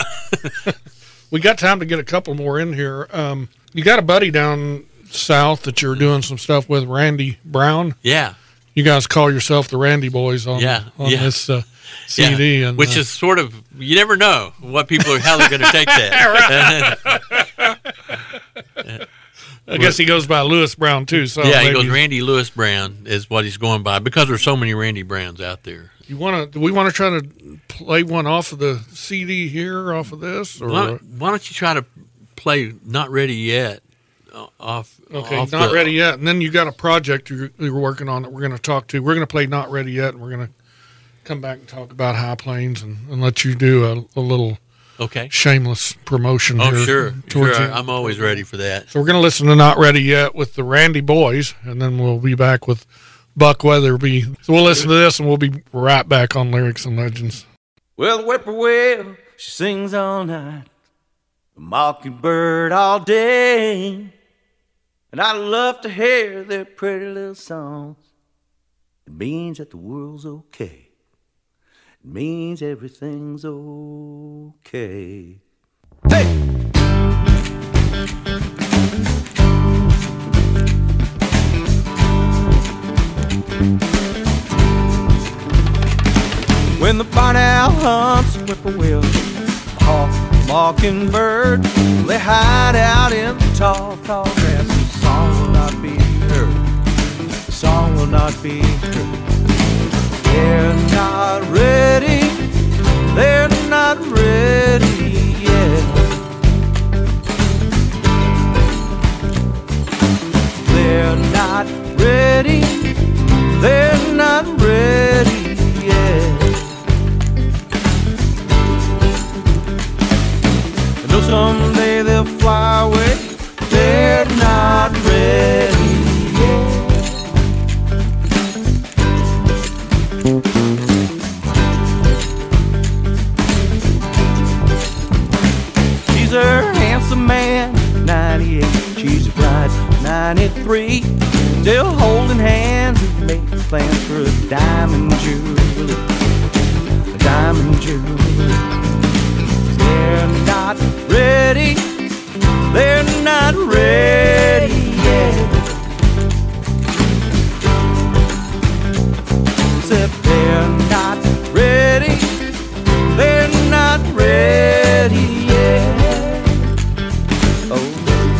We got time to get a couple more in here. Um, you got a buddy down south that you're doing some stuff with, Randy Brown. yeah, You guys call yourself the Randy Boys on, Yeah, on yeah. this uh, C D. yeah. And, which uh, is sort of you never know what people are how they're going to take that. I guess he goes by Lewis Brown too. So yeah, he maybe goes Randy Lewis Brown is what he's going by because there's so many Randy Browns out there. You want to? Do we want to try to play one off of the C D here, off of this, or Why, why don't you try to play "Not Ready Yet" uh, off? okay, off not the- ready yet? And then you got a project you're, you're working on that we're going to talk to. We're going to play "Not Ready Yet," and we're going to come back and talk about High Plains and, and let you do a, a little Okay. shameless promotion. Oh, here sure. towards sure. the- I'm always ready for that. So we're going to listen to Not Ready Yet with the Randy Boys, and then we'll be back with Buck Weatherby. So we'll listen to this, and we'll be right back on Lyrics and Legends. Well, the whippoorwill, she sings all night, the mockingbird all day, and I love to hear their pretty little songs. It means that the world's okay. It means everything's okay. Hey! When the barn owl hunts the whippoorwill, the hawk, the mockingbird, they hide out in the tall, tall grass. The song will not be heard. The song will not be heard. They're not ready. They're not ready yet. They're not ready. They're not ready yet. I know someday they'll fly away. They're not ready yet. She's a handsome man, ninety-eight. She's a bride, ninety-three. Still holding hands and making plans for a diamond jubilee. A diamond jubilee. They're not ready. They're not ready yet. Except they're not ready. They're not ready yet. Oh,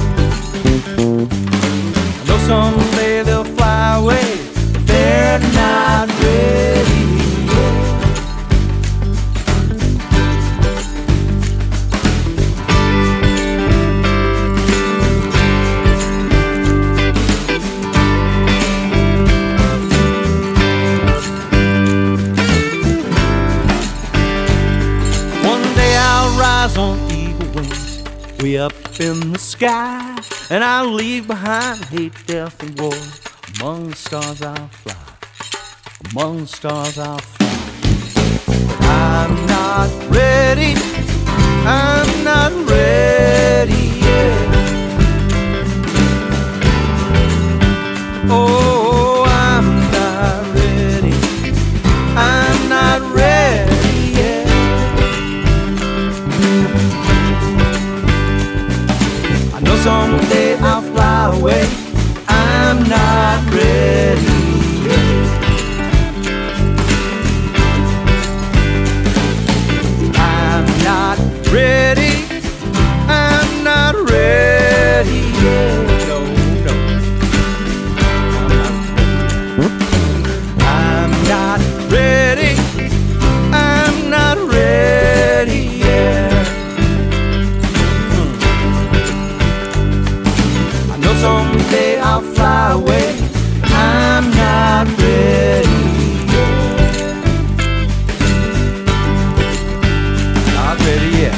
I know someday they'll fly away. They're not ready yet. up in the sky, and I'll leave behind hate, death, and war. Among the stars I'll fly, among the stars I'll fly. But I'm not ready, I'm not ready yet. Oh, I'm not ready, I'm not ready yet. I know someday I'll fly away, I'm not ready yet. I'm not ready, I'm not ready yet. No, no, I'm not ready, I'm not ready yet. I know someday I'll fly away, I'm not ready yet. Not ready yet.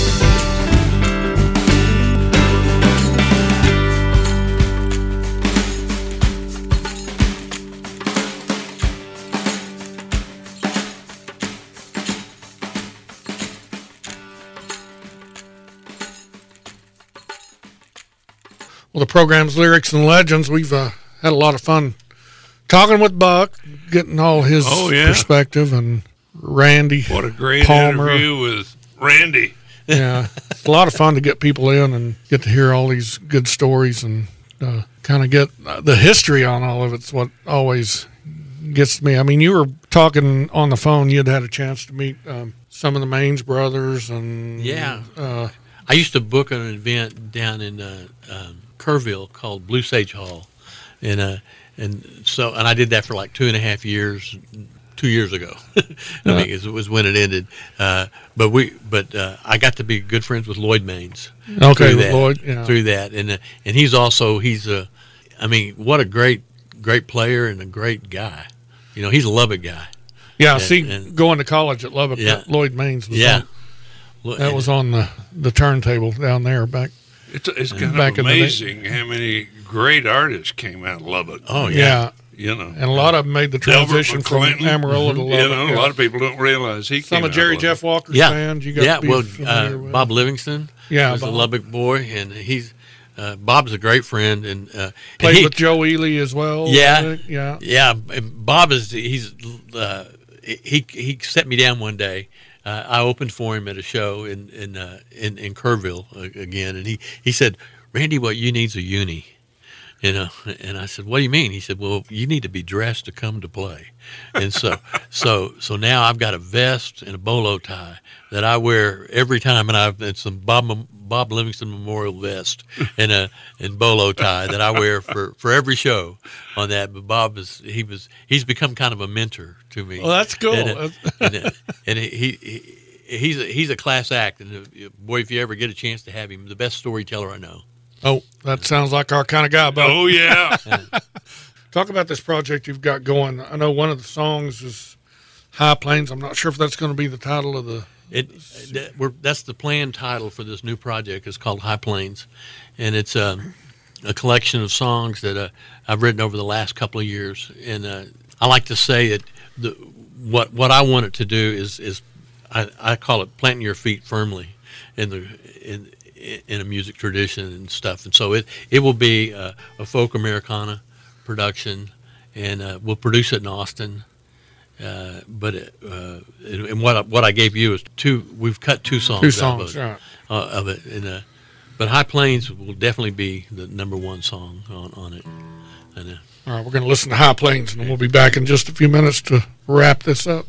Well, the program's Lyrics and Legends. We've uh, had a lot of fun talking with Buck, getting all his Oh, yeah. perspective, and Randy. What a great Palmer. interview with Randy. Yeah, it's a lot of fun to get people in and get to hear all these good stories and uh, kind of get uh, the history on all of it. It's what always gets to me. I mean, you were talking on the phone. You'd had a chance to meet um, some of the Maines brothers, and Yeah. uh, I used to book an event down in uh, um, Kerrville called Blue Sage Hall, and uh, and so and I did that for like two and a half years, two years ago. I Yeah. mean, it was when it ended. Uh, but we, but uh, I got to be good friends with Lloyd Maines. Okay, through with that, Lloyd, yeah. through that, and uh, and he's also he's a, I mean, what a great great player and a great guy. You know, he's a Lubbock guy. yeah. And- see, and- going to college at Lubbock, Yeah. Lloyd Maines was Yeah. on, that was on the, the turntable down there back. It's, it's kind Back of in the day. amazing how many great artists came out of Lubbock. Oh Yeah. yeah. You know, And a lot of them made the Delbert transition from McClinton. Amarillo to Lubbock. You know, yeah. a lot of people don't realize he Some came of out Jerry Lubbock. Jeff Walker's Yeah. fans you got yeah, to be well, familiar uh, with. Bob Livingston Yeah, was Bob. a Lubbock boy, and he's uh, Bob's a great friend, and uh, Played and he, with Joe Ely as well. Yeah. I think. yeah. yeah, Bob is he's uh, he he set me down one day. Uh, I opened for him at a show in in uh, in, in Kerrville uh, again, and he, he said, "Randy, what you need's a uni." You know, and I said, "What do you mean?" He said, "Well, you need to be dressed to come to play." And so, so, so now I've got a vest and a bolo tie that I wear every time, and I've it's some Bob Bob Livingston Memorial vest and a and bolo tie that I wear for, for every show on that. But Bob is he was he's become kind of a mentor to me. Well, that's cool. And, uh, and, uh, and he. he He's a, he's a class act, and uh, boy, if you ever get a chance to have him, the best storyteller I know. Oh, that sounds like our kind of guy, Bob. Oh yeah, Talk about this project you've got going. I know one of the songs is High Plains. I'm not sure if that's going to be the title of the. It that, we're, that's the planned title for this new project. It's called High Plains, and it's um, a collection of songs that uh, I've written over the last couple of years. And uh, I like to say that the what what I want it to do is is I, I call it planting your feet firmly in the in in a music tradition and stuff. And so it it will be uh, a folk Americana production, and uh, we'll produce it in Austin. Uh, but it, uh, and and what I, what I gave you is two. We've cut two songs. Two out songs, of it, right. uh, of it. And, uh, but High Plains will definitely be the number one song on, on it. And, uh, All right, we're going to listen to High Plains, and we'll be back in just a few minutes to wrap this up.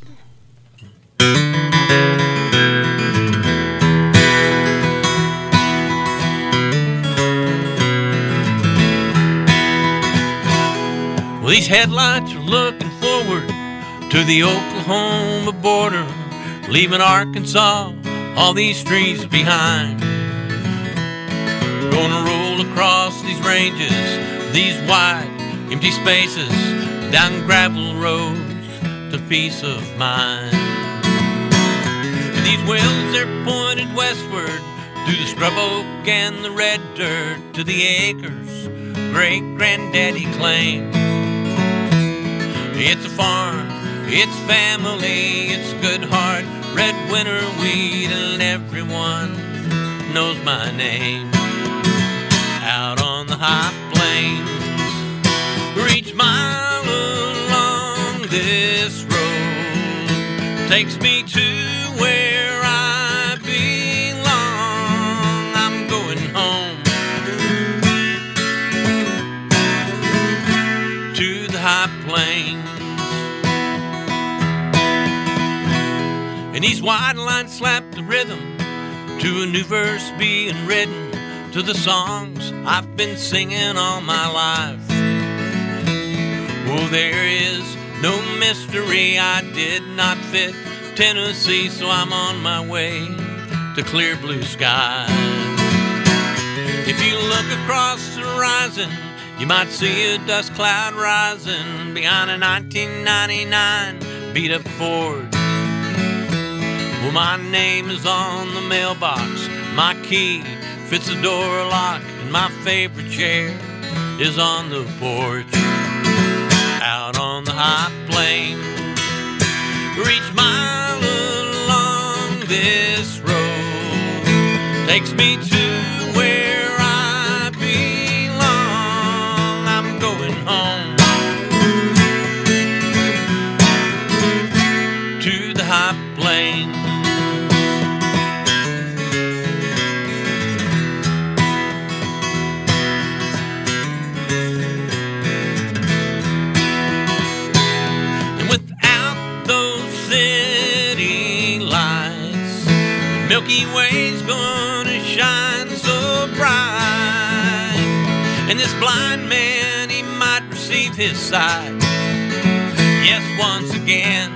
Well, these headlights are looking forward to the Oklahoma border, leaving Arkansas, all these streets behind. We're gonna roll across these ranges, these wide, empty spaces, down gravel roads to peace of mind. And these winds, they're pointed westward Through the scrub oak and the red dirt, to the acres great granddaddy claimed. It's a farm, it's family, it's good heart, red winter wheat, and everyone knows my name. Out on the high plains, each mile along this road takes me to where I belong. I'm going home to the high plains. And these wide lines slap the rhythm to a new verse being written to the songs I've been singing all my life. Oh, there is no mystery, I did not fit Tennessee, so I'm on my way to clear blue skies. If you look across the horizon, you might see a dust cloud rising behind a nineteen ninety-nine beat-up Ford. Well, my name is on the mailbox, my key fits the door lock, and my favorite chair is on the porch. Out on the high plains, each mile along this road takes me to where I belong. I'm going home to the high plains. Milky Way's gonna shine so bright, and this blind man, he might receive his sight. Yes, once again,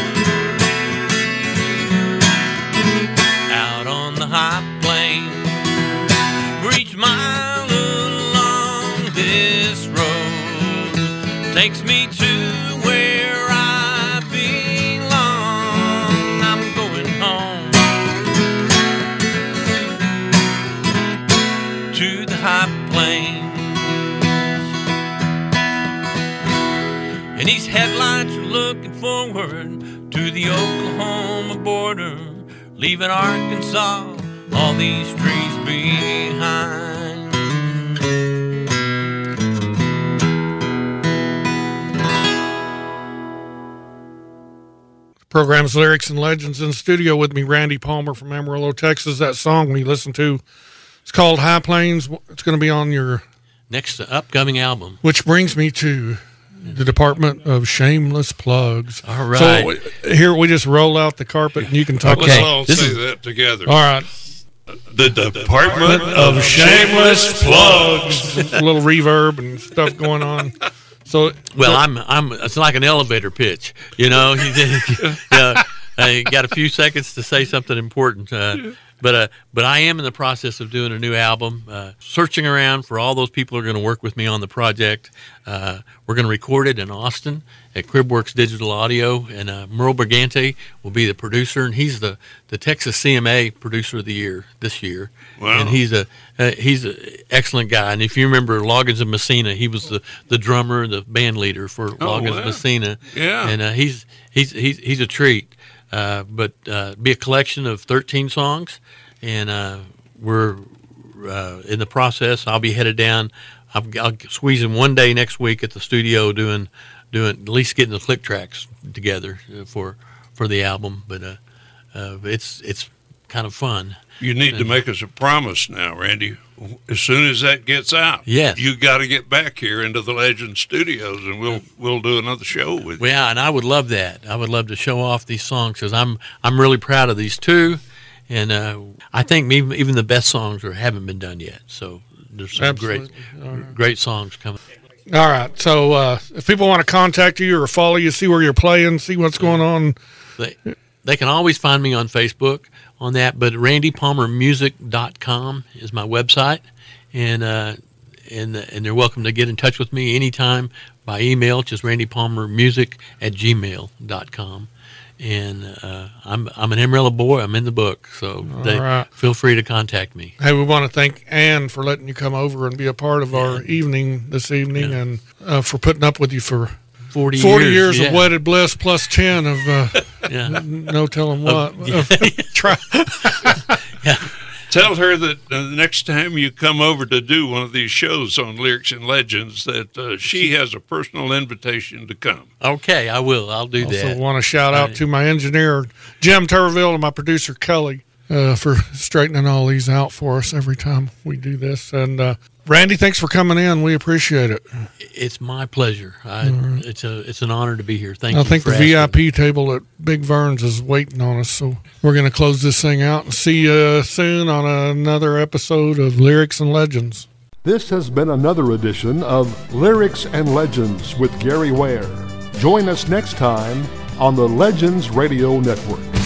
out on the high plains, each mile along this road takes me to where I belong. I'm going home to the high plains. And these headlights are looking forward to the Oklahoma border, leaving Arkansas, all these trees behind. The program's Lyrics and Legends. In the studio with me, Randy Palmer from Amarillo, Texas. That song we listened to, it's called High Plains. It's going to be on your next upcoming album. Which brings me to the Department of Shameless Plugs. All right. So here we just roll out the carpet and you can talk. Let's Okay. all This say is- that together. All right. The Department Of Shameless Plugs. A little reverb and stuff going on. So Well, I'm I'm. It's like an elevator pitch, you know. You uh, I got a few seconds to say something important, uh, but uh, but I am in the process of doing a new album. Uh, searching around for all those people who are going to work with me on the project. Uh, we're going to record it in Austin at Cribworks Digital Audio, and uh, Merle Brigante will be the producer, and he's the, the Texas C M A Producer of the Year this year. Wow. And he's a uh, he's an excellent guy. And if you remember Loggins of Messina, he was the, the drummer, the band leader for Oh, Loggins wow. of Messina. Yeah. And uh, he's he's he's he's a treat. Uh, but uh, be a collection of thirteen songs, and uh, we're uh, in the process. I'll be headed down. I'll, I'll squeeze in one day next week at the studio doing doing at least getting the click tracks together uh, for for the album. But uh, uh, it's it's kind of fun. You need to make us a promise now, Randy. As soon as that gets out, Yes. you got to get back here into the Legend Studios, and we'll we'll do another show with you. Well, yeah, and I would love that. I would love to show off these songs because I'm I'm really proud of these two, and uh, I think even even the best songs are, haven't been done yet. So there's some Absolutely. great All right. great songs coming. All right. So uh, if people want to contact you or follow you, see where you're playing, see what's going on. They they can always find me on Facebook on that, but randy palmer music dot com is my website, and uh, and and they're welcome to get in touch with me anytime by email, just randy palmer music at gmail dot com. And uh, I'm I'm an Amarillo boy. I'm in the book, so they, right. feel free to contact me. Hey, we want to thank Ann for letting you come over and be a part of yeah. our evening this evening, yeah. and uh, for putting up with you for forty, forty years, years yeah. of wedded bliss plus ten of uh, yeah. n- no telling what. Uh, yeah. Try. yeah. Tell her that uh, the next time you come over to do one of these shows on Lyrics and Legends, that uh, she has a personal invitation to come. Okay, I will. I'll do also that. Also want to shout out to my engineer, Jim Turville, and my producer, Kelly, uh, for straightening all these out for us every time we do this. And uh, Randy, thanks for coming in. We appreciate it. It's my pleasure. I, right. It's a it's an honor to be here. Thank I you. I think for the asking. V I P table at Big Verns is waiting on us, so we're going to close this thing out and see you soon on another episode of Lyrics and Legends. This has been another edition of Lyrics and Legends with Gary Ware. Join us next time on the Legends Radio Network.